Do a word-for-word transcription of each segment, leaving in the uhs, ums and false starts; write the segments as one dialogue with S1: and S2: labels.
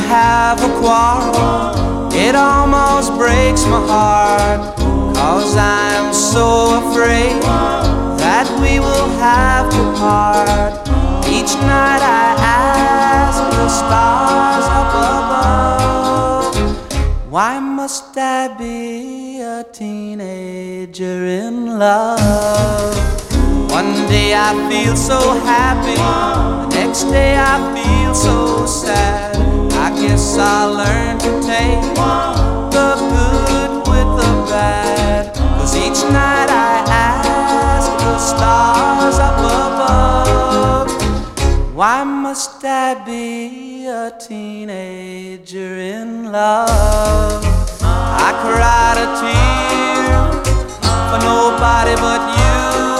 S1: have a quarrel, it almost breaks my heart, 'cause I'm so afraid that we will have to part. Each night I ask the stars up above, why must I be a teenager in love? One day I feel so happy, the next day I feel so sad. I guess I'll learn to take the good with the bad, 'cause each night I ask the stars up above, why must I be a teenager in love? I cried a tear for nobody but you.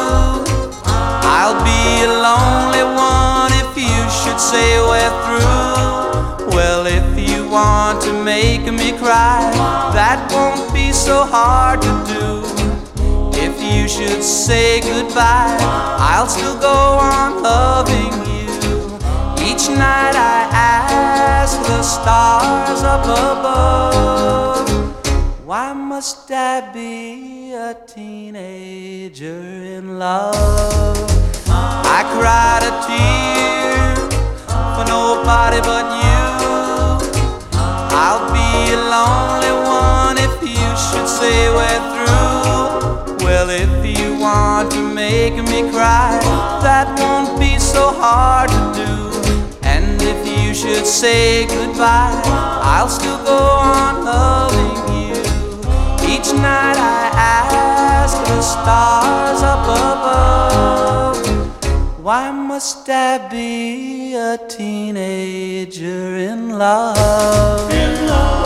S1: I'll be a lonely one if you should say we're through. Well, if you want to make me cry, that won't be so hard to do. If you should say goodbye, I'll still go on loving you. Each night I ask the stars up above, why must I be a teenager in love? I cried a tear for nobody but you. I'll be a lonely one if you should say we're through. Well, if you want to make me cry, that won't be so hard to do. And if you should say goodbye, I'll still go on loving you. Each night I ask the stars up above, why must I be a teenager in love? In love.